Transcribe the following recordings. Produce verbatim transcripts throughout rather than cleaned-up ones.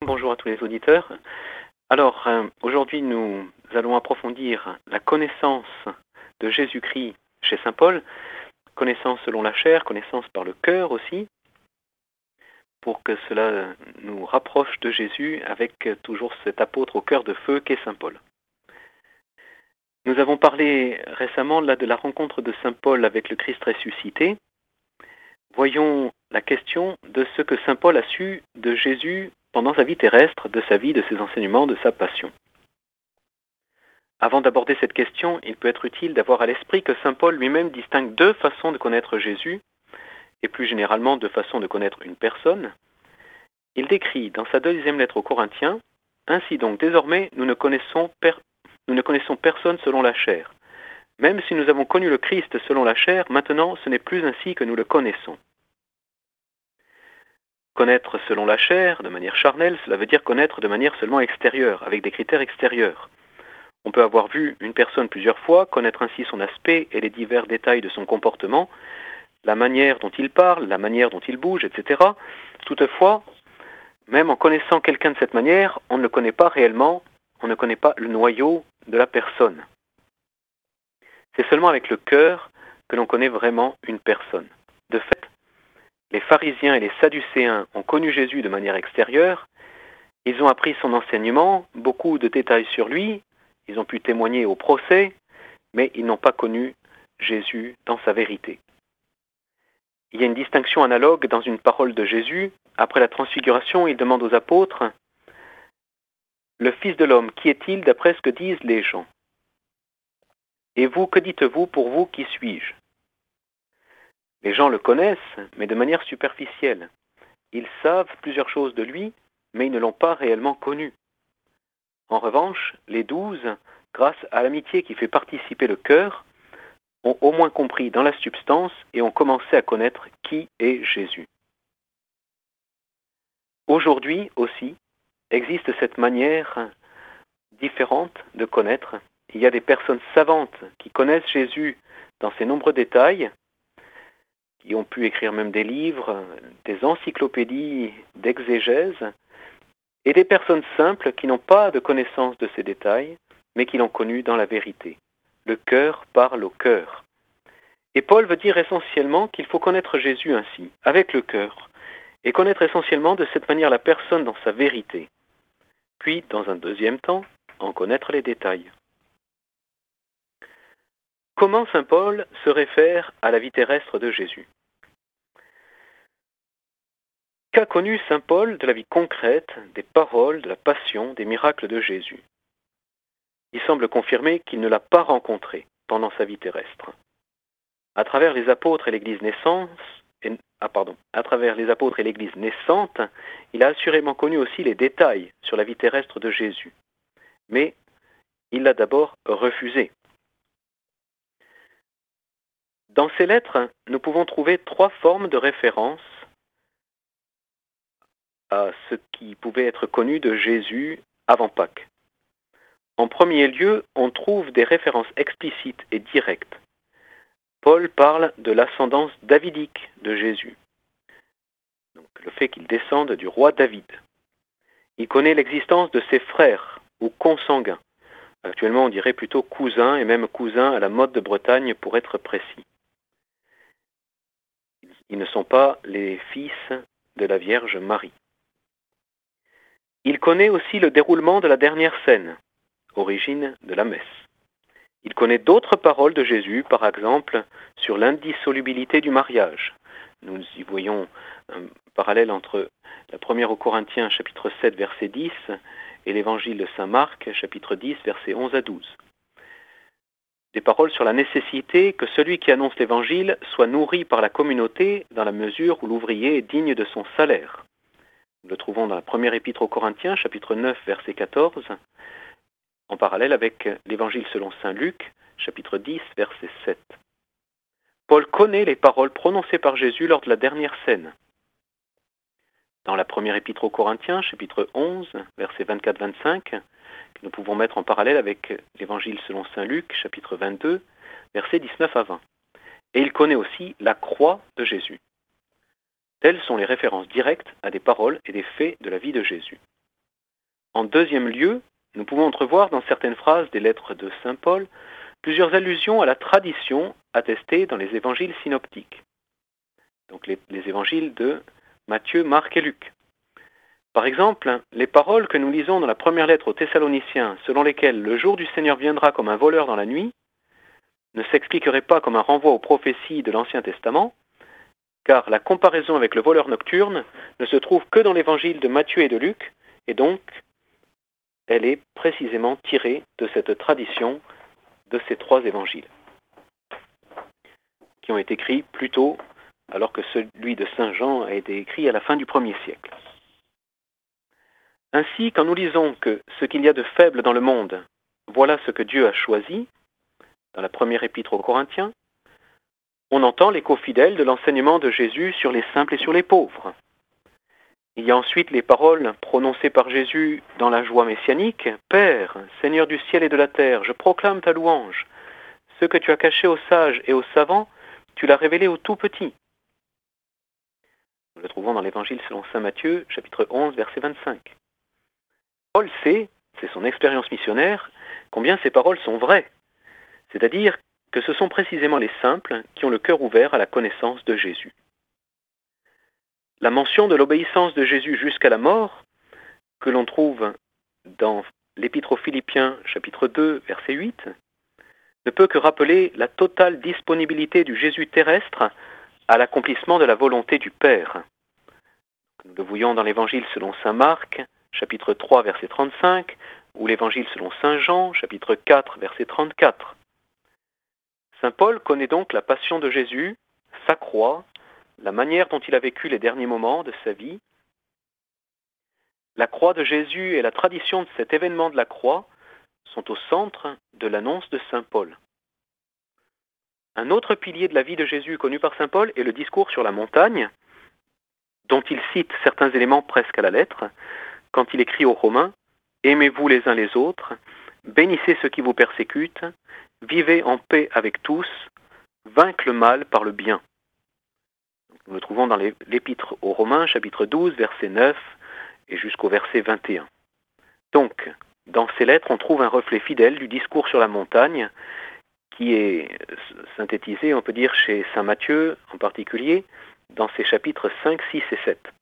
bonjour à tous les auditeurs. Alors, euh, aujourd'hui, nous allons approfondir la connaissance de Jésus-Christ chez saint Paul, connaissance selon la chair, connaissance par le cœur aussi, pour que cela nous rapproche de Jésus avec toujours cet apôtre au cœur de feu qu'est saint Paul. Nous avons parlé récemment là de la rencontre de saint Paul avec le Christ ressuscité. Voyons la question de ce que saint Paul a su de Jésus pendant sa vie terrestre, de sa vie, de ses enseignements, de sa passion. Avant d'aborder cette question, il peut être utile d'avoir à l'esprit que saint Paul lui-même distingue deux façons de connaître Jésus, et plus généralement deux façons de connaître une personne. Il décrit dans sa deuxième lettre aux Corinthiens, « Ainsi donc, désormais, nous ne connaissons, per... nous ne connaissons personne selon la chair. Même si nous avons connu le Christ selon la chair, maintenant ce n'est plus ainsi que nous le connaissons. » Connaître selon la chair, de manière charnelle, cela veut dire connaître de manière seulement extérieure, avec des critères extérieurs. On peut avoir vu une personne plusieurs fois, connaître ainsi son aspect et les divers détails de son comportement, la manière dont il parle, la manière dont il bouge, et cetera. Toutefois, même en connaissant quelqu'un de cette manière, on ne le connaît pas réellement, on ne connaît pas le noyau de la personne. C'est seulement avec le cœur que l'on connaît vraiment une personne. De fait, les pharisiens et les sadducéens ont connu Jésus de manière extérieure, ils ont appris son enseignement, beaucoup de détails sur lui, ils ont pu témoigner au procès, mais ils n'ont pas connu Jésus dans sa vérité. Il y a une distinction analogue dans une parole de Jésus. Après la transfiguration, il demande aux apôtres « Le Fils de l'homme, qui est-il d'après ce que disent les gens ? Et vous, que dites-vous pour vous, qui suis-je » Les gens le connaissent, mais de manière superficielle. Ils savent plusieurs choses de lui, mais ils ne l'ont pas réellement connu. En revanche, les douze, grâce à l'amitié qui fait participer le cœur, ont au moins compris dans la substance et ont commencé à connaître qui est Jésus. Aujourd'hui aussi, existe cette manière différente de connaître. Il y a des personnes savantes qui connaissent Jésus dans ses nombreux détails, qui ont pu écrire même des livres, des encyclopédies d'exégèse, et des personnes simples qui n'ont pas de connaissance de ces détails, mais qui l'ont connu dans la vérité. Le cœur parle au cœur. Et Paul veut dire essentiellement qu'il faut connaître Jésus ainsi, avec le cœur, et connaître essentiellement de cette manière la personne dans sa vérité. Puis, dans un deuxième temps, en connaître les détails. Comment saint Paul se réfère à la vie terrestre de Jésus ? Qu'a connu saint Paul de la vie concrète, des paroles, de la passion, des miracles de Jésus ? Il semble confirmer qu'il ne l'a pas rencontré pendant sa vie terrestre. À travers les apôtres et l'Église naissante, et, ah pardon, à travers les apôtres et l'Église naissante, il a assurément connu aussi les détails sur la vie terrestre de Jésus. Mais il l'a d'abord refusé. Dans ces lettres, nous pouvons trouver trois formes de référence à ce qui pouvait être connu de Jésus avant Pâques. En premier lieu, on trouve des références explicites et directes. Paul parle de l'ascendance davidique de Jésus, donc le fait qu'il descende du roi David. Il connaît l'existence de ses frères ou consanguins. Actuellement, on dirait plutôt cousins et même cousins à la mode de Bretagne pour être précis. Ils ne sont pas les fils de la Vierge Marie. Il connaît aussi le déroulement de la dernière scène, origine de la messe. Il connaît d'autres paroles de Jésus, par exemple, sur l'indissolubilité du mariage. Nous y voyons un parallèle entre la première aux Corinthiens, chapitre sept, verset dix, et l'évangile de saint Marc, chapitre dix, versets onze à douze. Des paroles sur la nécessité que celui qui annonce l'évangile soit nourri par la communauté dans la mesure où l'ouvrier est digne de son salaire. Nous le trouvons dans la première épître aux Corinthiens, chapitre neuf, verset quatorze, en parallèle avec l'évangile selon saint Luc, chapitre dix, verset sept. Paul connaît les paroles prononcées par Jésus lors de la dernière scène. Dans la première épître aux Corinthiens, chapitre onze, versets vingt-quatre à vingt-cinq, que nous pouvons mettre en parallèle avec l'évangile selon saint Luc, chapitre vingt-deux, versets dix-neuf à vingt. Et il connaît aussi la croix de Jésus. Telles sont les références directes à des paroles et des faits de la vie de Jésus. En deuxième lieu, nous pouvons entrevoir dans certaines phrases des lettres de saint Paul plusieurs allusions à la tradition attestée dans les évangiles synoptiques. Donc les, les évangiles de Matthieu, Marc et Luc. Par exemple, les paroles que nous lisons dans la première lettre aux Thessaloniciens, selon lesquelles le jour du Seigneur viendra comme un voleur dans la nuit, ne s'expliqueraient pas comme un renvoi aux prophéties de l'Ancien Testament, car la comparaison avec le voleur nocturne ne se trouve que dans l'évangile de Matthieu et de Luc, et donc elle est précisément tirée de cette tradition de ces trois évangiles, qui ont été écrits plus tôt, alors que celui de saint Jean a été écrit à la fin du premier siècle. Ainsi, quand nous lisons que ce qu'il y a de faible dans le monde, voilà ce que Dieu a choisi, dans la première épître aux Corinthiens, on entend l'écho fidèle de l'enseignement de Jésus sur les simples et sur les pauvres. Il y a ensuite les paroles prononcées par Jésus dans la joie messianique. « Père, Seigneur du ciel et de la terre, je proclame ta louange. Ce que tu as caché aux sages et aux savants, tu l'as révélé aux tout petits. » Nous le trouvons dans l'évangile selon saint Matthieu, chapitre onze, verset vingt-cinq. Paul sait, c'est son expérience missionnaire, combien ces paroles sont vraies. C'est-à-dire que ce sont précisément les simples qui ont le cœur ouvert à la connaissance de Jésus. La mention de l'obéissance de Jésus jusqu'à la mort, que l'on trouve dans l'Épître aux Philippiens, chapitre deux, verset huit, ne peut que rappeler la totale disponibilité du Jésus terrestre à l'accomplissement de la volonté du Père. Nous le voyons dans l'Évangile selon saint Marc, chapitre trois, verset trente-cinq, ou l'Évangile selon saint Jean, chapitre quatre, verset trente-quatre. Saint Paul connaît donc la passion de Jésus, sa croix, la manière dont il a vécu les derniers moments de sa vie. La croix de Jésus et la tradition de cet événement de la croix sont au centre de l'annonce de saint Paul. Un autre pilier de la vie de Jésus connu par saint Paul est le discours sur la montagne, dont il cite certains éléments presque à la lettre, quand il écrit aux Romains « Aimez-vous les uns les autres, bénissez ceux qui vous persécutent, vivez en paix avec tous, vaincre le mal par le bien. » Nous le trouvons dans l'Épître aux Romains, chapitre douze, verset neuf, et jusqu'au verset vingt et un. Donc, dans ces lettres, on trouve un reflet fidèle du discours sur la montagne, qui est synthétisé, on peut dire, chez saint Matthieu en particulier, dans ses chapitres cinq, six et sept.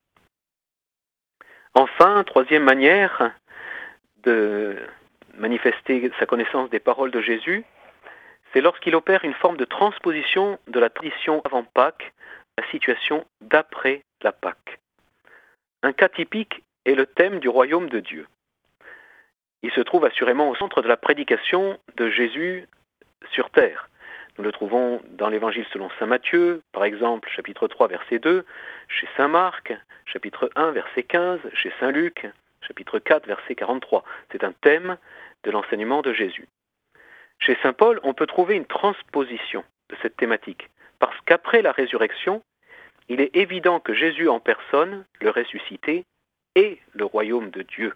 Enfin, troisième manière de manifester sa connaissance des paroles de Jésus, c'est lorsqu'il opère une forme de transposition de la tradition avant Pâques à la situation d'après la Pâque. Un cas typique est le thème du royaume de Dieu. Il se trouve assurément au centre de la prédication de Jésus sur terre. Nous le trouvons dans l'Évangile selon saint Matthieu, par exemple, chapitre trois, verset deux, chez saint Marc, chapitre un, verset quinze, chez saint Luc, chapitre quatre, verset quarante-trois. C'est un thème de l'enseignement de Jésus. Chez saint Paul, on peut trouver une transposition de cette thématique, parce qu'après la résurrection, il est évident que Jésus en personne, le ressuscité, est le royaume de Dieu.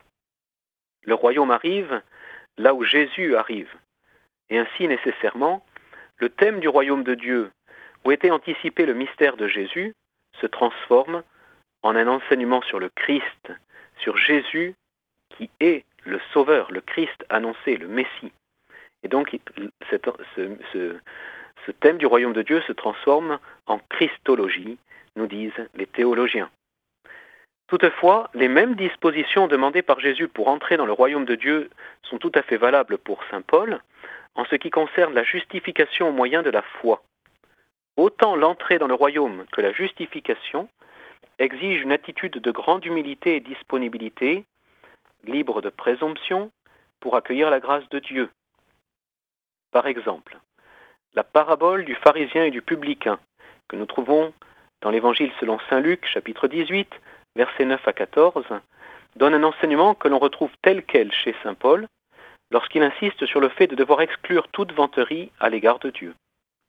Le royaume arrive là où Jésus arrive. Et ainsi, nécessairement, le thème du royaume de Dieu, où était anticipé le mystère de Jésus, se transforme en un enseignement sur le Christ, sur Jésus qui est le Sauveur, le Christ annoncé, le Messie. Et donc, cette, ce, ce, ce thème du royaume de Dieu se transforme en Christologie, nous disent les théologiens. Toutefois, les mêmes dispositions demandées par Jésus pour entrer dans le royaume de Dieu sont tout à fait valables pour saint Paul, en ce qui concerne la justification au moyen de la foi. Autant l'entrée dans le royaume que la justification exige une attitude de grande humilité et disponibilité, libre de présomption, pour accueillir la grâce de Dieu. Par exemple, la parabole du pharisien et du publicain, que nous trouvons dans l'Évangile selon saint Luc, chapitre dix-huit, versets neuf à quatorze, donne un enseignement que l'on retrouve tel quel chez saint Paul, lorsqu'il insiste sur le fait de devoir exclure toute vanterie à l'égard de Dieu.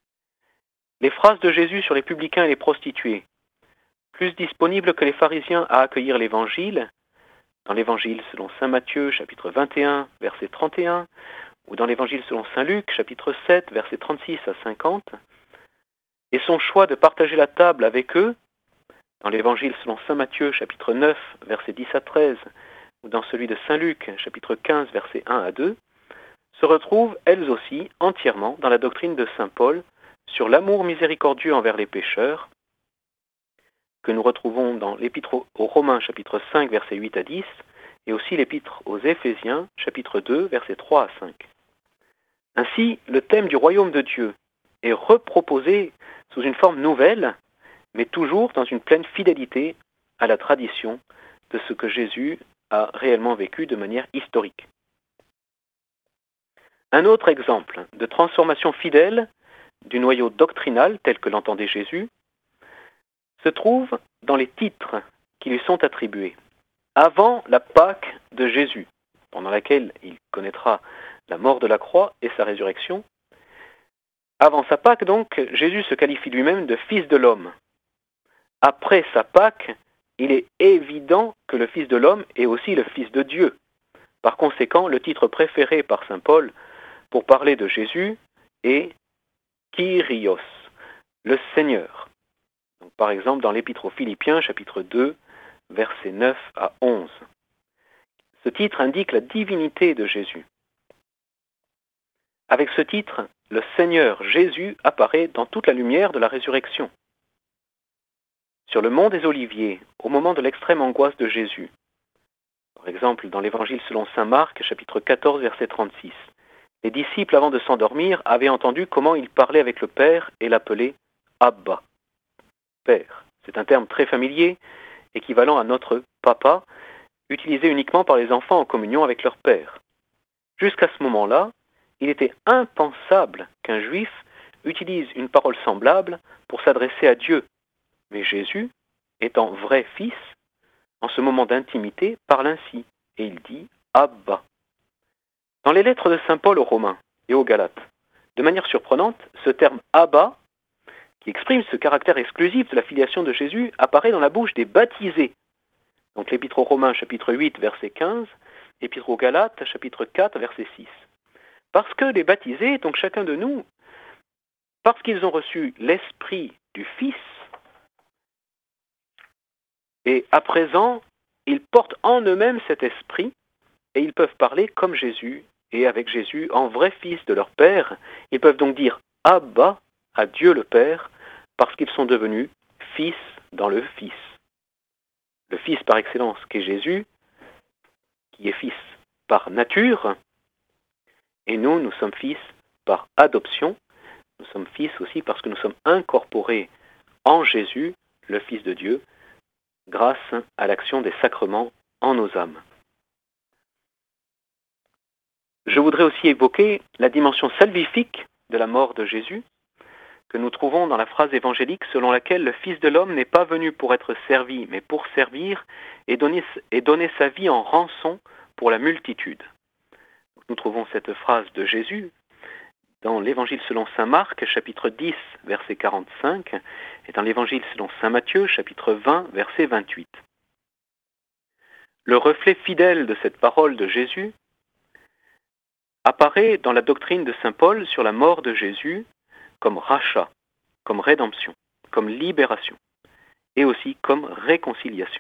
Les phrases de Jésus sur les publicains et les prostituées, plus disponibles que les pharisiens à accueillir l'Évangile, dans l'Évangile selon saint Matthieu, chapitre vingt et un, verset trente et un, ou dans l'Évangile selon saint Luc, chapitre sept, versets trente-six à cinquante, et son choix de partager la table avec eux, dans l'Évangile selon saint Matthieu, chapitre neuf, versets dix à treize, ou dans celui de saint Luc, chapitre quinze, versets un à deux, se retrouvent elles aussi entièrement dans la doctrine de saint Paul sur l'amour miséricordieux envers les pécheurs, que nous retrouvons dans l'épître aux Romains, chapitre cinq, versets huit à dix, et aussi l'épître aux Éphésiens, chapitre deux, versets trois à cinq. Ainsi, le thème du royaume de Dieu est reproposé sous une forme nouvelle, mais toujours dans une pleine fidélité à la tradition de ce que Jésus a réellement vécu de manière historique. Un autre exemple de transformation fidèle du noyau doctrinal tel que l'entendait Jésus se trouve dans les titres qui lui sont attribués. Avant la Pâque de Jésus, pendant laquelle il connaîtra la mort de la croix et sa résurrection, avant sa Pâque donc, Jésus se qualifie lui-même de Fils de l'homme. Après sa Pâque, il est évident que le Fils de l'homme est aussi le Fils de Dieu. Par conséquent, le titre préféré par saint Paul pour parler de Jésus est Kyrios, le Seigneur. Donc, par exemple, dans l'Épître aux Philippiens, chapitre deux, versets neuf à onze. Ce titre indique la divinité de Jésus. Avec ce titre, le Seigneur Jésus apparaît dans toute la lumière de la résurrection. Sur le mont des Oliviers, au moment de l'extrême angoisse de Jésus, par exemple dans l'Évangile selon saint Marc, chapitre quatorze, verset trente-six, les disciples, avant de s'endormir, avaient entendu comment il parlait avec le Père et l'appelait Abba, Père. C'est un terme très familier, équivalent à notre papa, utilisé uniquement par les enfants en communion avec leur Père. Jusqu'à ce moment-là, il était impensable qu'un juif utilise une parole semblable pour s'adresser à Dieu. Mais Jésus, étant vrai Fils, en ce moment d'intimité, parle ainsi, et il dit « Abba ». Dans les lettres de saint Paul aux Romains et aux Galates, de manière surprenante, ce terme « Abba », qui exprime ce caractère exclusif de la filiation de Jésus, apparaît dans la bouche des baptisés. Donc l'Épître aux Romains, chapitre huit, verset quinze, l'Épître aux Galates, chapitre quatre, verset six. Parce que les baptisés, donc chacun de nous, parce qu'ils ont reçu l'Esprit du Fils, et à présent, ils portent en eux-mêmes cet esprit et ils peuvent parler comme Jésus et avec Jésus en vrai Fils de leur Père. Ils peuvent donc dire Abba à Dieu le Père parce qu'ils sont devenus Fils dans le Fils. Le Fils par excellence qui est Jésus, qui est Fils par nature, et nous, nous sommes Fils par adoption. Nous sommes Fils aussi parce que nous sommes incorporés en Jésus, le Fils de Dieu, grâce à l'action des sacrements en nos âmes. Je voudrais aussi évoquer la dimension salvifique de la mort de Jésus, que nous trouvons dans la phrase évangélique selon laquelle le Fils de l'homme n'est pas venu pour être servi, mais pour servir et donner, et donner sa vie en rançon pour la multitude. Nous trouvons cette phrase de Jésus dans l'Évangile selon saint Marc, chapitre dix, verset quarante-cinq, et dans l'Évangile selon saint Matthieu, chapitre vingt, verset vingt-huit. Le reflet fidèle de cette parole de Jésus apparaît dans la doctrine de saint Paul sur la mort de Jésus comme rachat, comme rédemption, comme libération, et aussi comme réconciliation.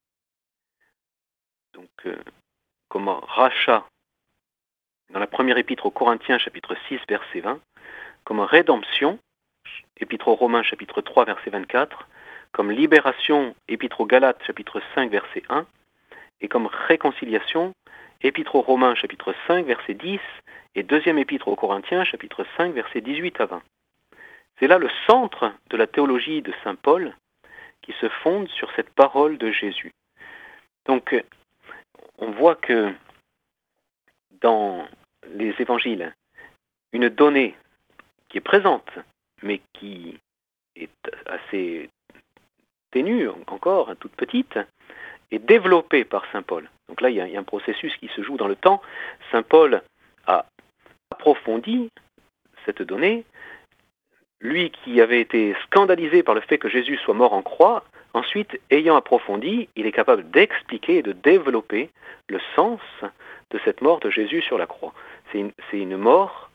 Donc, euh, comme rachat, dans la première épître aux Corinthiens, chapitre six, verset vingt, comme rédemption, épître aux Romains, chapitre trois, verset vingt-quatre, comme libération, épître aux Galates, chapitre cinq, verset un, et comme réconciliation, épître aux Romains, chapitre cinq, verset dix, et deuxième épître aux Corinthiens, chapitre cinq, verset dix-huit à vingt. C'est là le centre de la théologie de saint Paul qui se fonde sur cette parole de Jésus. Donc, on voit que dans les évangiles, une donnée qui est présente, mais qui est assez ténue encore, toute petite, est développée par saint Paul. Donc là, il y a, il y a un processus qui se joue dans le temps. Saint Paul a approfondi cette donnée. Lui qui avait été scandalisé par le fait que Jésus soit mort en croix, ensuite, ayant approfondi, il est capable d'expliquer et de développer le sens de cette mort de Jésus sur la croix. C'est une, c'est une mort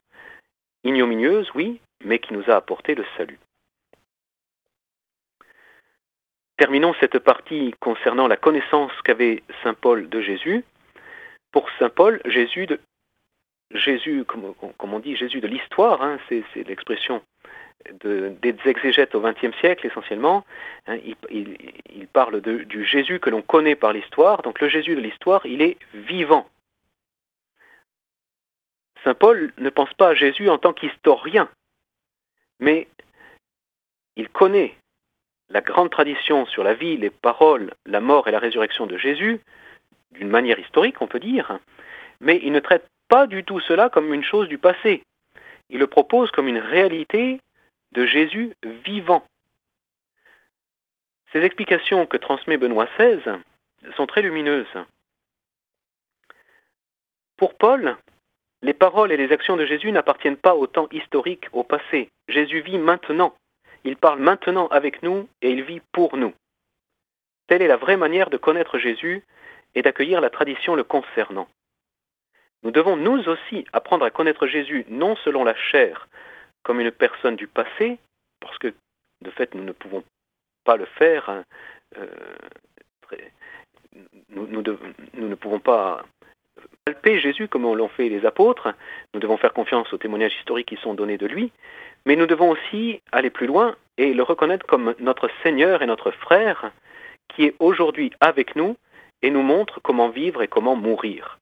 ignominieuse, oui, mais qui nous a apporté le salut. Terminons cette partie concernant la connaissance qu'avait saint Paul de Jésus. Pour saint Paul, Jésus, de, Jésus comme, comme on dit, Jésus de l'histoire, hein, c'est, c'est l'expression de, des exégètes au vingtième siècle essentiellement, hein, il, il, il parle de, du Jésus que l'on connaît par l'histoire. Donc le Jésus de l'histoire, il est vivant. Saint Paul ne pense pas à Jésus en tant qu'historien, mais il connaît la grande tradition sur la vie, les paroles, la mort et la résurrection de Jésus, d'une manière historique, on peut dire, mais il ne traite pas du tout cela comme une chose du passé. Il le propose comme une réalité de Jésus vivant. Ces explications que transmet Benoît seize sont très lumineuses. Pour Paul, les paroles et les actions de Jésus n'appartiennent pas au temps historique, au passé. Jésus vit maintenant. Il parle maintenant avec nous et il vit pour nous. Telle est la vraie manière de connaître Jésus et d'accueillir la tradition le concernant. Nous devons nous aussi apprendre à connaître Jésus non selon la chair, comme une personne du passé, parce que de fait nous ne pouvons pas le faire, hein, euh, très, nous, nous, de, nous ne pouvons pas palper Jésus comme l'ont fait les apôtres, nous devons faire confiance aux témoignages historiques qui sont donnés de lui, mais nous devons aussi aller plus loin et le reconnaître comme notre Seigneur et notre frère qui est aujourd'hui avec nous et nous montre comment vivre et comment mourir.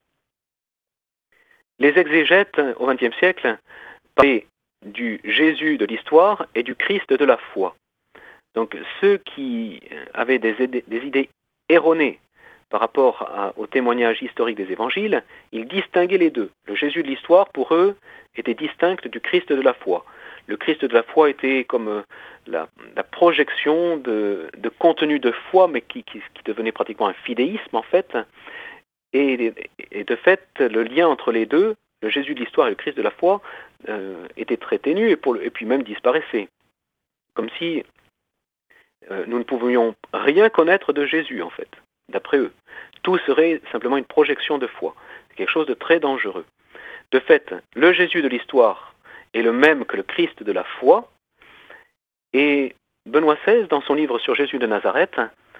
Les exégètes au vingtième siècle parlaient du Jésus de l'histoire et du Christ de la foi. Donc ceux qui avaient des idées, des idées erronées par rapport à, au témoignage historique des évangiles, ils distinguaient les deux. Le Jésus de l'histoire, pour eux, était distinct du Christ de la foi. Le Christ de la foi était comme la, la projection de, de contenu de foi, mais qui, qui, qui devenait pratiquement un fidéisme en fait. Et, et de fait, le lien entre les deux, le Jésus de l'histoire et le Christ de la foi, euh, était très ténu et, pour le, et puis même disparaissait. Comme si euh, nous ne pouvions rien connaître de Jésus en fait, d'après eux. Tout serait simplement une projection de foi. C'est quelque chose de très dangereux. De fait, le Jésus de l'histoire est le même que le Christ de la foi. Et Benoît seize, dans son livre sur Jésus de Nazareth,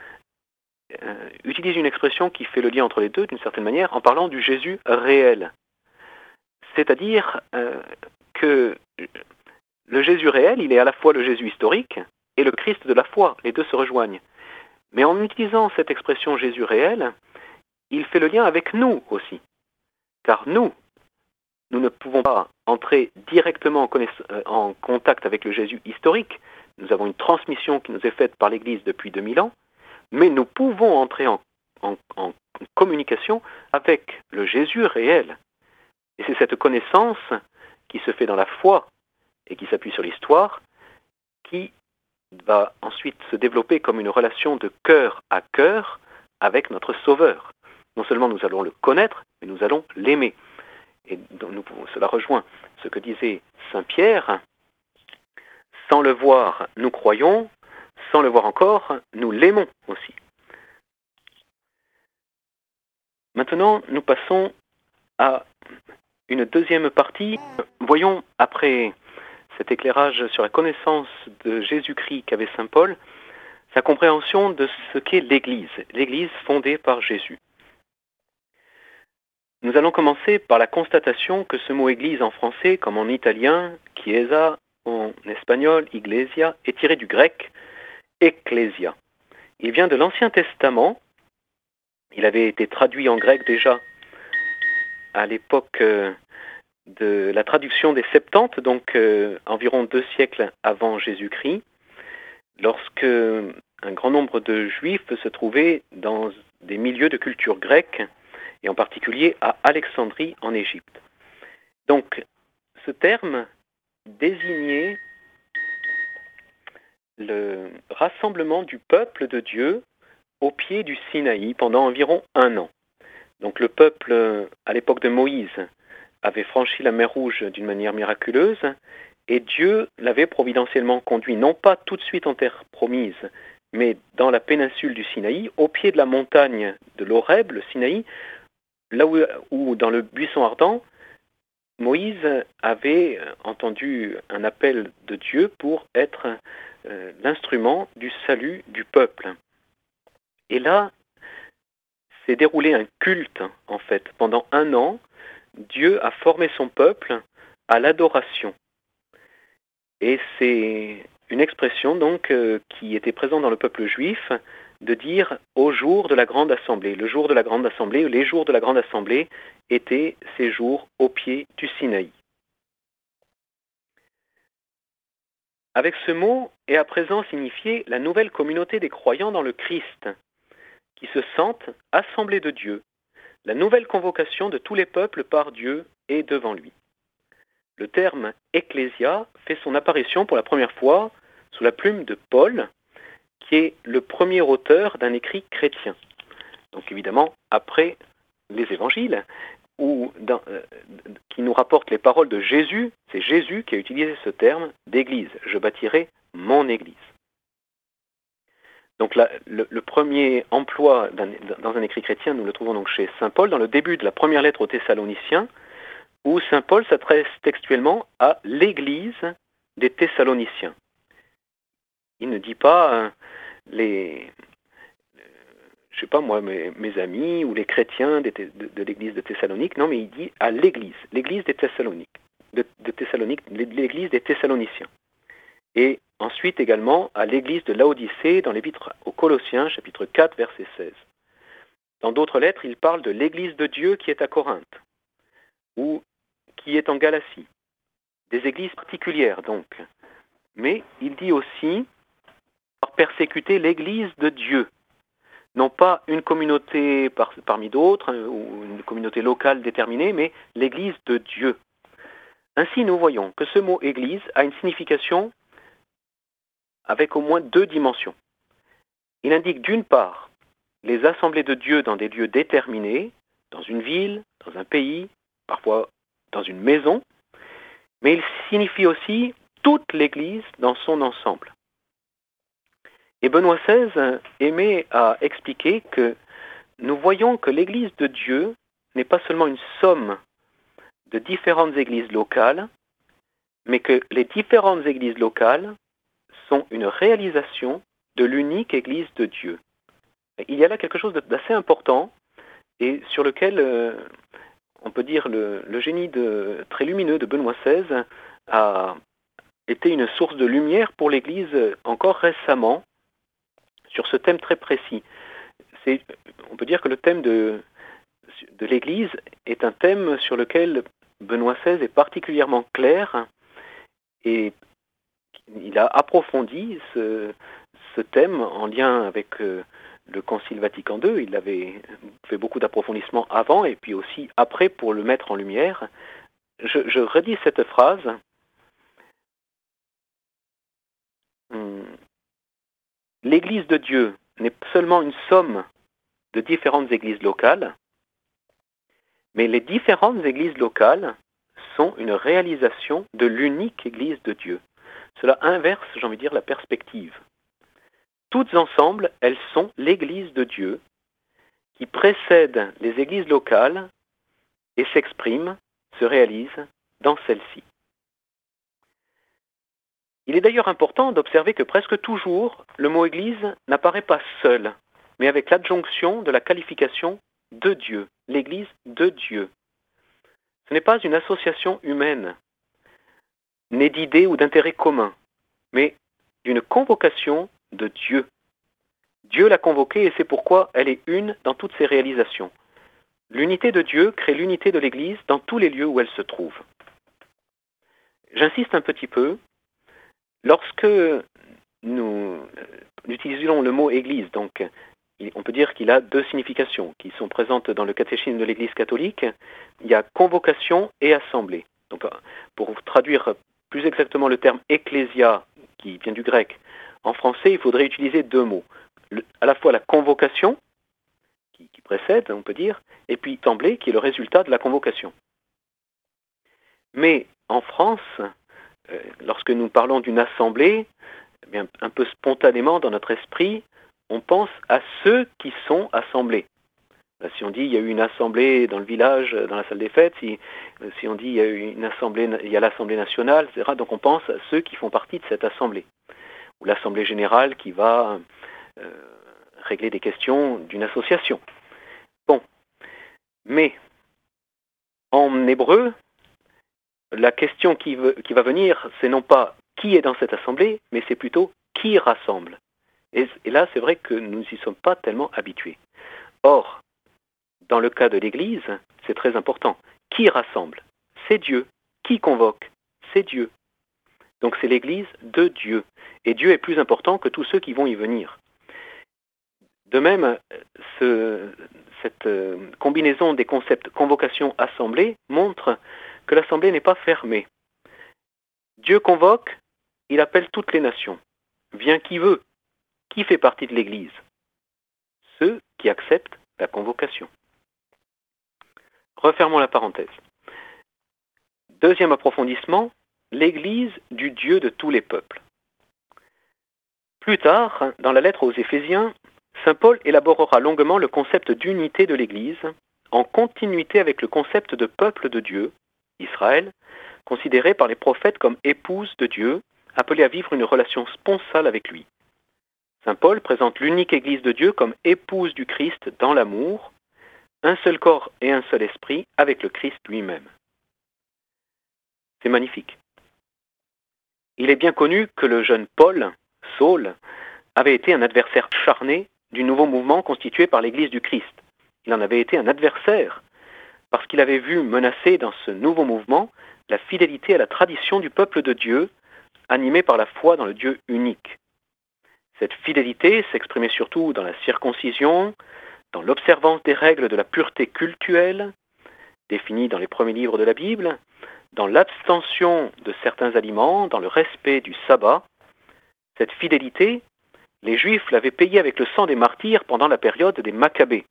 euh, utilise une expression qui fait le lien entre les deux d'une certaine manière en parlant du Jésus réel. C'est-à-dire euh, que le Jésus réel, il est à la fois le Jésus historique et le Christ de la foi. Les deux se rejoignent. Mais en utilisant cette expression Jésus réel, il fait le lien avec nous aussi. Car nous, nous ne pouvons pas entrer directement en, connaiss- en contact avec le Jésus historique. Nous avons une transmission qui nous est faite par l'Église depuis deux mille ans, mais nous pouvons entrer en, en, en communication avec le Jésus réel. Et c'est cette connaissance qui se fait dans la foi et qui s'appuie sur l'histoire qui va ensuite se développer comme une relation de cœur à cœur avec notre Sauveur. Non seulement nous allons le connaître, mais nous allons l'aimer. Et donc nous pouvons, cela rejoint ce que disait saint Pierre, sans le voir, nous croyons, sans le voir encore, nous l'aimons aussi. Maintenant, nous passons à une deuxième partie. Voyons, après cet éclairage sur la connaissance de Jésus-Christ qu'avait saint Paul, sa compréhension de ce qu'est l'Église, l'Église fondée par Jésus. Nous allons commencer par la constatation que ce mot Église en français, comme en italien, chiesa, en espagnol, iglesia, est tiré du grec ecclesia. Il vient de l'Ancien Testament. Il avait été traduit en grec déjà à l'époque de la traduction des Septante, donc euh, environ deux siècles avant Jésus-Christ, lorsque un grand nombre de Juifs se trouvaient dans des milieux de culture grecque, et en particulier à Alexandrie en Égypte. Donc, ce terme désignait le rassemblement du peuple de Dieu au pied du Sinaï pendant environ un an. Donc le peuple, à l'époque de Moïse, avait franchi la mer Rouge d'une manière miraculeuse, et Dieu l'avait providentiellement conduit, non pas tout de suite en terre promise, mais dans la péninsule du Sinaï, au pied de la montagne de l'Horeb, le Sinaï, là où, où dans le buisson ardent, Moïse avait entendu un appel de Dieu pour être euh, l'instrument du salut du peuple. Et là, s'est déroulé un culte, en fait. Pendant un an, Dieu a formé son peuple à l'adoration. Et c'est une expression donc euh, qui était présente dans le peuple juif de dire au jour de la grande assemblée. Le jour de la grande assemblée, les jours de la grande assemblée étaient ces jours au pied du Sinaï. Avec ce mot est à présent signifié la nouvelle communauté des croyants dans le Christ, qui se sentent assemblés de Dieu, la nouvelle convocation de tous les peuples par Dieu et devant lui. Le terme « ecclésia » fait son apparition pour la première fois sous la plume de Paul, qui est le premier auteur d'un écrit chrétien. Donc évidemment, après les évangiles, où, dans, euh, qui nous rapporte les paroles de Jésus, c'est Jésus qui a utilisé ce terme d'église. Je bâtirai mon église. Donc la, le, le premier emploi d'un, dans un écrit chrétien, nous le trouvons donc chez saint Paul, dans le début de la première lettre aux Thessaloniciens, où saint Paul s'adresse textuellement à l'église des Thessaloniciens. Il ne dit pas euh, les, je sais pas moi, mes, mes amis ou les chrétiens de, de, de l'église de Thessalonique, non, mais il dit à l'église, l'église des Thessaloniques, de, de Thessalonique, l'église des Thessaloniciens. Et ensuite également à l'église de Laodicée dans l'épître aux Colossiens, chapitre quatre, verset seize. Dans d'autres lettres, il parle de l'église de Dieu qui est à Corinthe, ou qui est en Galatie. Des églises particulières donc. Mais il dit aussi par persécuter l'église de Dieu. Non pas une communauté par, parmi d'autres, ou une communauté locale déterminée, mais l'église de Dieu. Ainsi, nous voyons que ce mot église a une signification avec au moins deux dimensions. Il indique d'une part les assemblées de Dieu dans des lieux déterminés, dans une ville, dans un pays, parfois dans une maison, mais il signifie aussi toute l'Église dans son ensemble. Et Benoît seize aimait à expliquer que nous voyons que l'Église de Dieu n'est pas seulement une somme de différentes églises locales, mais que les différentes églises locales sont une réalisation de l'unique Église de Dieu. Il y a là quelque chose d'assez important et sur lequel euh, on peut dire le, le génie de, très lumineux de Benoît seize a été une source de lumière pour l'Église encore récemment sur ce thème très précis. C'est, on peut dire que le thème de, de l'Église est un thème sur lequel Benoît seize est particulièrement clair et il a approfondi ce, ce thème en lien avec euh, le Concile Vatican deux. Il avait fait beaucoup d'approfondissements avant et puis aussi après pour le mettre en lumière. Je, je redis cette phrase. L'Église de Dieu n'est seulement une somme de différentes églises locales, mais les différentes églises locales sont une réalisation de l'unique Église de Dieu. Cela inverse, j'ai envie de dire, la perspective. Toutes ensemble, elles sont l'Église de Dieu qui précède les églises locales et s'exprime, se réalise dans celle-ci. Il est d'ailleurs important d'observer que presque toujours, le mot Église n'apparaît pas seul, mais avec l'adjonction de la qualification de Dieu, l'Église de Dieu. Ce n'est pas une association humaine, née d'idées ou d'intérêts communs, mais d'une convocation de Dieu. Dieu l'a convoquée et c'est pourquoi elle est une dans toutes ses réalisations. L'unité de Dieu crée l'unité de l'Église dans tous les lieux où elle se trouve. J'insiste un petit peu. Lorsque nous utilisons le mot Église, donc on peut dire qu'il a deux significations qui sont présentes dans le catéchisme de l'Église catholique. Il y a convocation et assemblée. Donc, pour traduire plus exactement le terme ecclésia, qui vient du grec, en français, il faudrait utiliser deux mots. Le, à la fois la convocation, qui, qui précède, on peut dire, et puis assemblée, qui est le résultat de la convocation. Mais en France, euh, lorsque nous parlons d'une assemblée, eh bien, un peu spontanément dans notre esprit, on pense à ceux qui sont assemblés. Si on dit il y a eu une assemblée dans le village, dans la salle des fêtes, si, si on dit il y a eu une assemblée, il y a l'Assemblée nationale, et cetera. Donc on pense à ceux qui font partie de cette assemblée. Ou l'Assemblée générale qui va euh, régler des questions d'une association. Bon, mais en hébreu, la question qui, veut, qui va venir, c'est non pas qui est dans cette assemblée, mais c'est plutôt qui rassemble. Et, et là, c'est vrai que nous n'y sommes pas tellement habitués. Or, dans le cas de l'Église, c'est très important. Qui rassemble? C'est Dieu. Qui convoque? C'est Dieu. Donc c'est l'Église de Dieu. Et Dieu est plus important que tous ceux qui vont y venir. De même, ce, cette combinaison des concepts convocation-assemblée montre que l'assemblée n'est pas fermée. Dieu convoque, il appelle toutes les nations. Vient qui veut. Qui fait partie de l'Église? Ceux qui acceptent la convocation. Refermons la parenthèse. Deuxième approfondissement, l'Église du Dieu de tous les peuples. Plus tard, dans la lettre aux Éphésiens, saint Paul élaborera longuement le concept d'unité de l'Église, en continuité avec le concept de peuple de Dieu, Israël, considéré par les prophètes comme épouse de Dieu, appelée à vivre une relation sponsale avec lui. Saint Paul présente l'unique Église de Dieu comme épouse du Christ dans l'amour, un seul corps et un seul esprit avec le Christ lui-même. C'est magnifique. Il est bien connu que le jeune Paul, Saul, avait été un adversaire charné du nouveau mouvement constitué par l'Église du Christ. Il en avait été un adversaire parce qu'il avait vu menacer dans ce nouveau mouvement la fidélité à la tradition du peuple de Dieu, animé par la foi dans le Dieu unique. Cette fidélité s'exprimait surtout dans la circoncision, dans l'observance des règles de la pureté cultuelle, définies dans les premiers livres de la Bible, dans l'abstention de certains aliments, dans le respect du sabbat. Cette fidélité, les Juifs l'avaient payée avec le sang des martyrs pendant la période des Maccabées.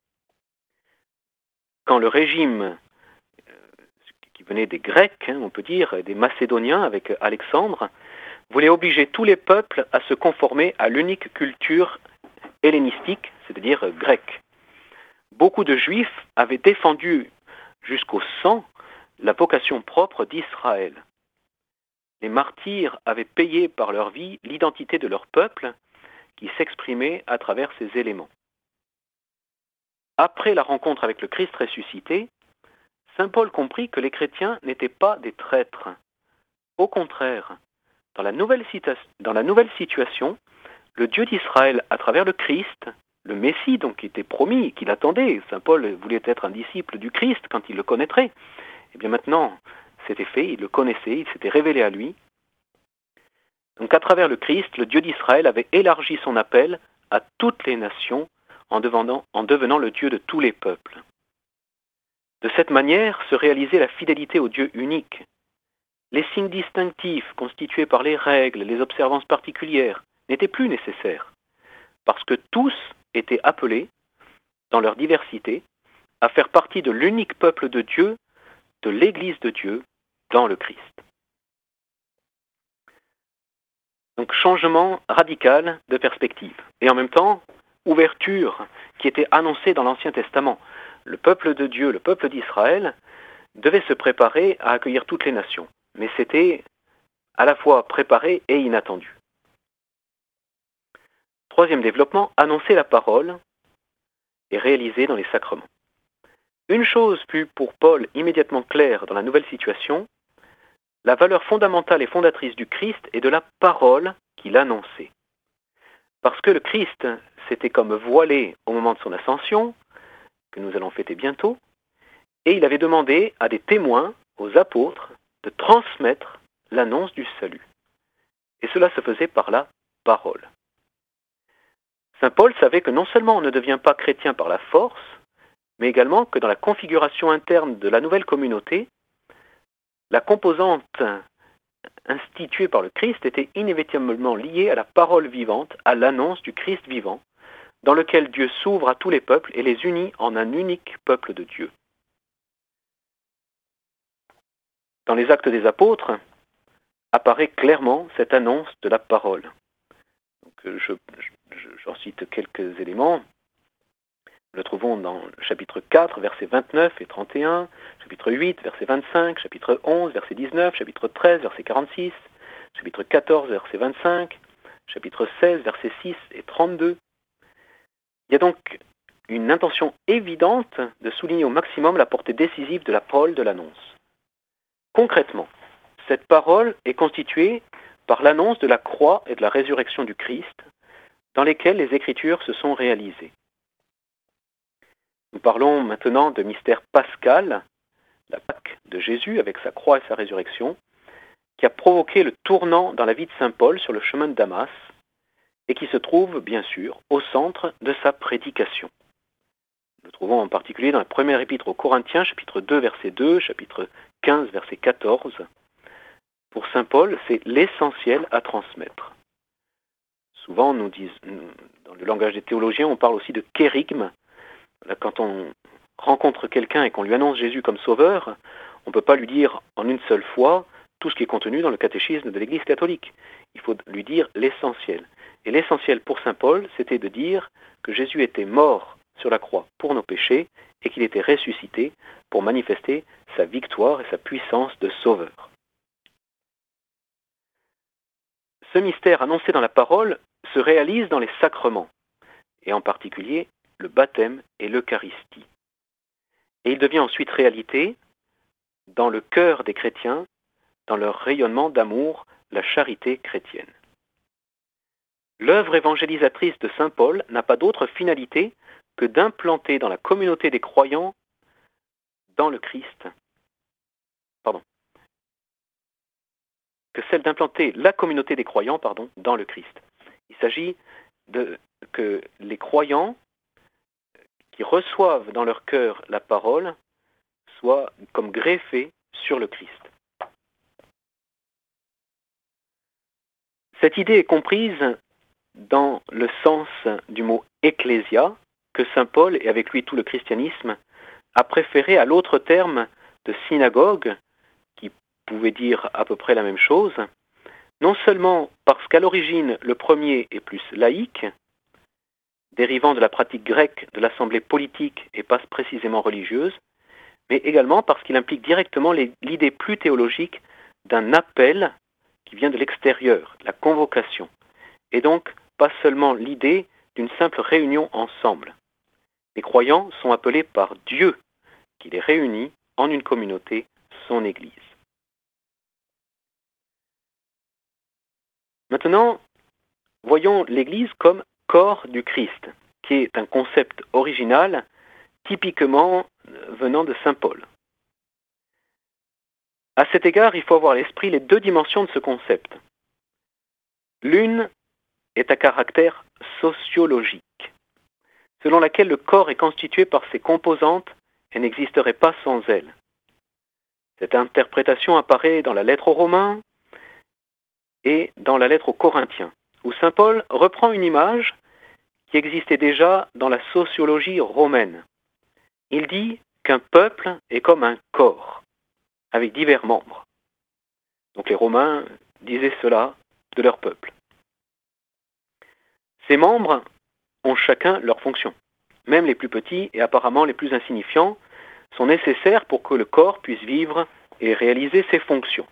Quand le régime, qui venait des Grecs, hein, on peut dire, des Macédoniens avec Alexandre, voulait obliger tous les peuples à se conformer à l'unique culture hellénistique, c'est-à-dire grecque. Beaucoup de Juifs avaient défendu jusqu'au sang la vocation propre d'Israël. Les martyrs avaient payé par leur vie l'identité de leur peuple qui s'exprimait à travers ces éléments. Après la rencontre avec le Christ ressuscité, saint Paul comprit que les chrétiens n'étaient pas des traîtres. Au contraire, dans la nouvelle, dans la nouvelle situation, le Dieu d'Israël, à travers le Christ, le Messie donc qui était promis, qu'il attendait, saint Paul voulait être un disciple du Christ quand il le connaîtrait, et bien maintenant, c'était fait, il le connaissait, il s'était révélé à lui. Donc à travers le Christ, le Dieu d'Israël avait élargi son appel à toutes les nations en devenant, en devenant le Dieu de tous les peuples. De cette manière se réalisait la fidélité au Dieu unique. Les signes distinctifs constitués par les règles, les observances particulières, n'étaient plus nécessaires, parce que tous étaient appelés, dans leur diversité, à faire partie de l'unique peuple de Dieu, de l'Église de Dieu, dans le Christ. Donc changement radical de perspective, et en même temps, ouverture qui était annoncée dans l'Ancien Testament. Le peuple de Dieu, le peuple d'Israël, devait se préparer à accueillir toutes les nations, mais c'était à la fois préparé et inattendu. Troisième développement, annoncer la parole et réaliser dans les sacrements. Une chose fut pour Paul immédiatement claire dans la nouvelle situation, la valeur fondamentale et fondatrice du Christ et de la parole qu'il annonçait. Parce que le Christ s'était comme voilé au moment de son ascension, que nous allons fêter bientôt, et il avait demandé à des témoins, aux apôtres, de transmettre l'annonce du salut. Et cela se faisait par la parole. Saint Paul savait que non seulement on ne devient pas chrétien par la force, mais également que dans la configuration interne de la nouvelle communauté, la composante instituée par le Christ était inévitablement liée à la parole vivante, à l'annonce du Christ vivant, dans lequel Dieu s'ouvre à tous les peuples et les unit en un unique peuple de Dieu. Dans les Actes des Apôtres, apparaît clairement cette annonce de la parole. Donc, je, je, j'en cite quelques éléments. Nous le trouvons dans le chapitre quatre, versets vingt-neuf et trente et un, chapitre huit, verset vingt-cinq, chapitre onze, verset dix-neuf, chapitre treize, verset quarante-six, chapitre quatorze, verset vingt-cinq, chapitre seize, versets six et trente-deux. Il y a donc une intention évidente de souligner au maximum la portée décisive de la parole de l'annonce. Concrètement, cette parole est constituée par l'annonce de la croix et de la résurrection du Christ, dans lesquelles les Écritures se sont réalisées. Nous parlons maintenant de mystère pascal, la Pâque de Jésus avec sa croix et sa résurrection, qui a provoqué le tournant dans la vie de saint Paul sur le chemin de Damas, et qui se trouve, bien sûr, au centre de sa prédication. Nous le trouvons en particulier dans la première épître aux Corinthiens, chapitre deux, verset deux, chapitre quinze, verset quatorze. Pour saint Paul, c'est l'essentiel à transmettre. Souvent, nous disons, dans le langage des théologiens, on parle aussi de kérygme. Quand on rencontre quelqu'un et qu'on lui annonce Jésus comme sauveur, on ne peut pas lui dire en une seule fois tout ce qui est contenu dans le catéchisme de l'Église catholique. Il faut lui dire l'essentiel. Et l'essentiel pour saint Paul, c'était de dire que Jésus était mort sur la croix pour nos péchés et qu'il était ressuscité pour manifester sa victoire et sa puissance de sauveur. Ce mystère annoncé dans la parole se réalise dans les sacrements, et en particulier le baptême et l'Eucharistie. Et il devient ensuite réalité dans le cœur des chrétiens, dans leur rayonnement d'amour, la charité chrétienne. L'œuvre évangélisatrice de saint Paul n'a pas d'autre finalité que d'implanter dans la communauté des croyants dans le Christ, pardon, que celle d'implanter la communauté des croyants pardon, dans le Christ. Il s'agit de que les croyants qui reçoivent dans leur cœur la parole soient comme greffés sur le Christ. Cette idée est comprise dans le sens du mot ecclésia, que saint Paul, et avec lui tout le christianisme, a préféré à l'autre terme de synagogue, qui pouvait dire à peu près la même chose, non seulement parce qu'à l'origine le premier est plus laïque, dérivant de la pratique grecque de l'assemblée politique et pas précisément religieuse, mais également parce qu'il implique directement l'idée plus théologique d'un appel qui vient de l'extérieur, la convocation, et donc pas seulement l'idée d'une simple réunion ensemble. Les croyants sont appelés par Dieu, qui les réunit en une communauté, son Église. Maintenant, voyons l'Église comme corps du Christ, qui est un concept original typiquement venant de saint Paul. À cet égard, il faut avoir à l'esprit les deux dimensions de ce concept. L'une est à caractère sociologique, selon laquelle le corps est constitué par ses composantes et n'existerait pas sans elles. Cette interprétation apparaît dans la lettre aux Romains et dans la lettre aux Corinthiens, où saint Paul reprend une image qui existait déjà dans la sociologie romaine. Il dit qu'un peuple est comme un corps, avec divers membres. Donc les Romains disaient cela de leur peuple. Ces membres ont chacun leur fonction. Même les plus petits et apparemment les plus insignifiants sont nécessaires pour que le corps puisse vivre et réaliser ses fonctions.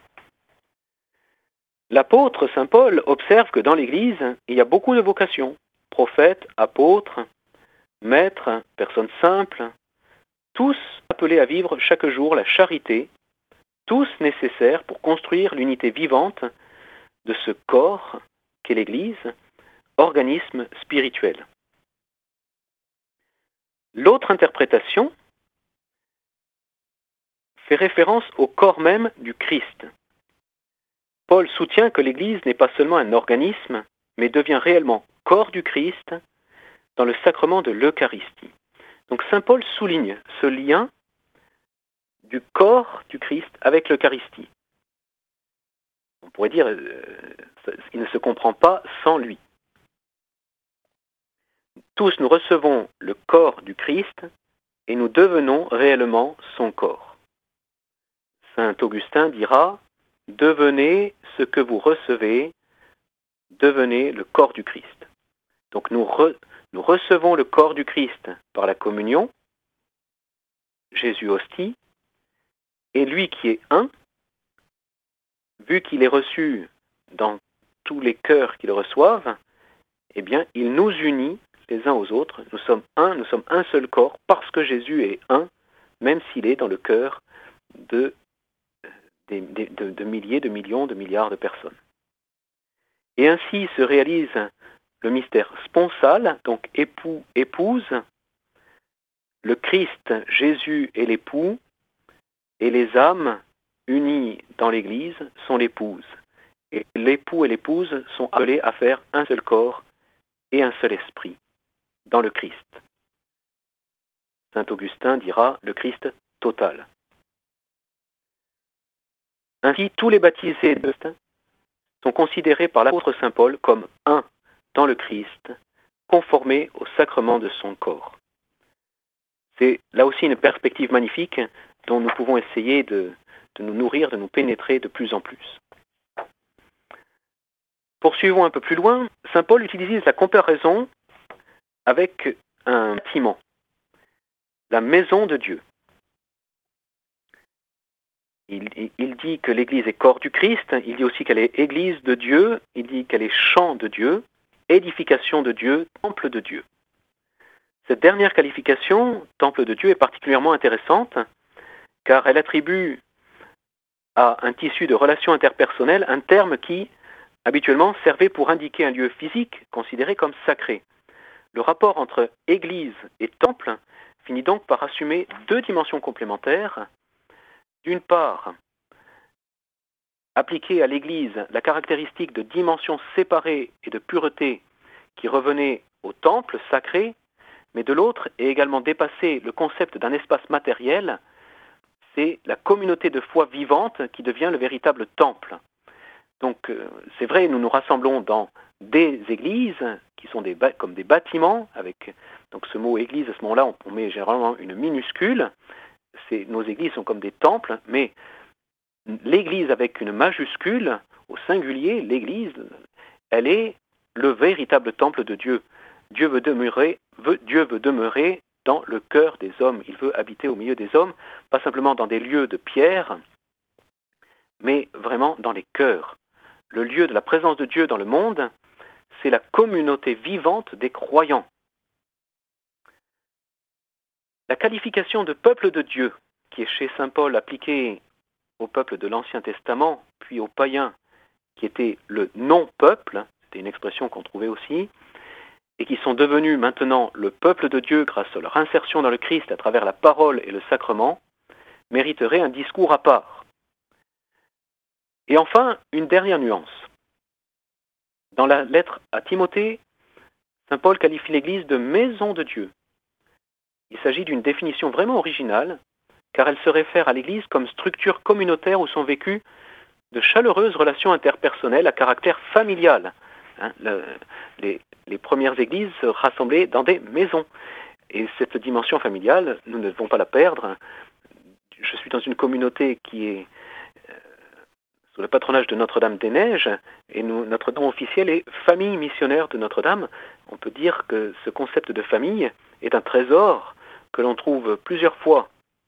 L'apôtre saint Paul observe que dans l'Église, il y a beaucoup de vocations. Prophètes, apôtres, maîtres, personnes simples, tous appelés à vivre chaque jour la charité, tous nécessaires pour construire l'unité vivante de ce corps qu'est l'Église, organisme spirituel. L'autre interprétation fait référence au corps même du Christ. Paul soutient que l'Église n'est pas seulement un organisme, mais devient réellement corps du Christ dans le sacrement de l'Eucharistie. Donc saint Paul souligne ce lien du corps du Christ avec l'Eucharistie. On pourrait dire euh, il ne se comprend pas sans lui. Tous nous recevons le corps du Christ et nous devenons réellement son corps. Saint Augustin dira « Devenez ce que vous recevez, devenez le corps du Christ ». Donc nous, re, nous recevons le corps du Christ par la communion, Jésus hostie, et lui qui est un, vu qu'il est reçu dans tous les cœurs qui le reçoivent, eh bien il nous unit, les uns aux autres. Nous sommes un, nous sommes un seul corps parce que Jésus est un, même s'il est dans le cœur de, de, de, de milliers, de millions, de milliards de personnes. Et ainsi se réalise le mystère sponsal, donc époux, épouse. Le Christ, Jésus est l'époux, et les âmes unies dans l'Église sont l'épouse. Et l'époux et l'épouse sont appelés à faire un seul corps et un seul esprit dans le Christ. Saint Augustin dira le Christ total. Ainsi, tous les baptisés de sont considérés par l'apôtre Saint Paul comme un dans le Christ, conformés au sacrement de son corps. C'est là aussi une perspective magnifique dont nous pouvons essayer de, de nous nourrir, de nous pénétrer de plus en plus. Poursuivons un peu plus loin, Saint Paul utilise la comparaison avec un bâtiment, la maison de Dieu. Il, il, il dit que l'Église est corps du Christ, il dit aussi qu'elle est Église de Dieu, il dit qu'elle est champ de Dieu, édification de Dieu, temple de Dieu. Cette dernière qualification, temple de Dieu, est particulièrement intéressante car elle attribue à un tissu de relations interpersonnelles un terme qui, habituellement, servait pour indiquer un lieu physique considéré comme sacré. Le rapport entre Église et temple finit donc par assumer deux dimensions complémentaires. D'une part, appliquer à l'Église la caractéristique de dimension séparée et de pureté qui revenait au temple sacré, mais de l'autre, et également dépasser le concept d'un espace matériel, c'est la communauté de foi vivante qui devient le véritable temple. Donc, euh, c'est vrai, nous nous rassemblons dans des églises qui sont des comme des bâtiments, avec donc ce mot église, à ce moment-là, on, on met généralement une minuscule. C'est, nos églises sont comme des temples, mais l'église avec une majuscule, au singulier, l'église, elle est le véritable temple de Dieu. Dieu veut demeurer, veut, Dieu veut demeurer dans le cœur des hommes. Il veut habiter au milieu des hommes, pas simplement dans des lieux de pierre, mais vraiment dans les cœurs. Le lieu de la présence de Dieu dans le monde, c'est la communauté vivante des croyants. La qualification de peuple de Dieu, qui est chez saint Paul appliquée au peuple de l'Ancien Testament, puis aux païens, qui était le non-peuple, c'était une expression qu'on trouvait aussi, et qui sont devenus maintenant le peuple de Dieu grâce à leur insertion dans le Christ à travers la parole et le sacrement, mériterait un discours à part. Et enfin, une dernière nuance. Dans la lettre à Timothée, saint Paul qualifie l'Église de maison de Dieu. Il s'agit d'une définition vraiment originale, car elle se réfère à l'Église comme structure communautaire où sont vécues de chaleureuses relations interpersonnelles à caractère familial. Hein, le, les, les premières églises se rassemblaient dans des maisons. Et cette dimension familiale, nous ne devons pas la perdre. Je suis dans une communauté qui est euh, sous le patronage de Notre-Dame-des-Neiges, et nous, notre nom officiel est Famille missionnaire de Notre-Dame. On peut dire que ce concept de famille est un trésor que l'on trouve plusieurs fois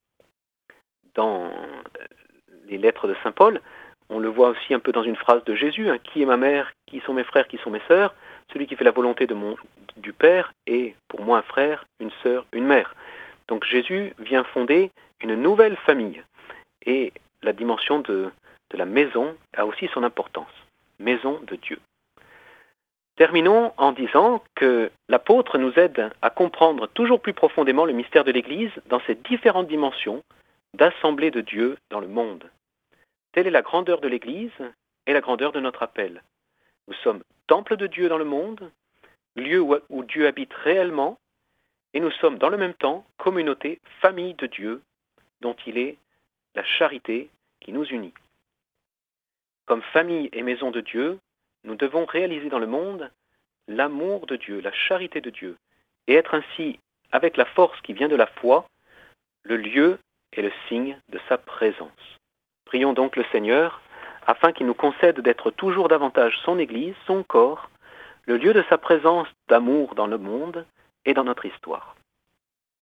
dans les lettres de saint Paul. On le voit aussi un peu dans une phrase de Jésus, hein, qui est ma mère, qui sont mes frères, qui sont mes sœurs. Celui qui fait la volonté de mon, du Père est pour moi un frère, une sœur, une mère. Donc Jésus vient fonder une nouvelle famille. Et la dimension de, de la maison a aussi son importance. Maison de Dieu. Terminons en disant que l'apôtre nous aide à comprendre toujours plus profondément le mystère de l'Église dans ses différentes dimensions d'assemblée de Dieu dans le monde. Telle est la grandeur de l'Église et la grandeur de notre appel. Nous sommes temple de Dieu dans le monde, lieu où, où Dieu habite réellement, et nous sommes dans le même temps communauté, famille de Dieu, dont il est la charité qui nous unit. Comme famille et maison de Dieu, nous devons réaliser dans le monde l'amour de Dieu, la charité de Dieu, et être ainsi, avec la force qui vient de la foi, le lieu et le signe de sa présence. Prions donc le Seigneur, afin qu'il nous concède d'être toujours davantage son Église, son corps, le lieu de sa présence d'amour dans le monde et dans notre histoire.